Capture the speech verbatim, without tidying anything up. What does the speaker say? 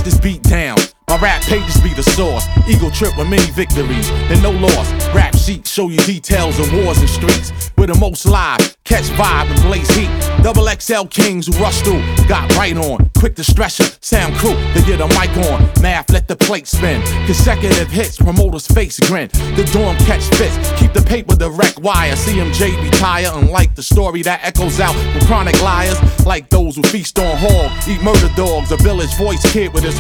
this beat down. My rap pages be the source. Eagle trip with many victories and no loss. Rap sheets show you details of wars and streets. We're the most live, catch vibe and blaze heat. Double X L kings who rush through, got right on. Quick to stretch it, sound crew to get a mic on. Math, let the plate spin. Consecutive hits, promoters face grin. The dorm catch fits, keep the paper direct wire. C M J retire, unlike the story that echoes out from chronic liars. Like those who feast on hog, eat murder dogs. A village voice kid with his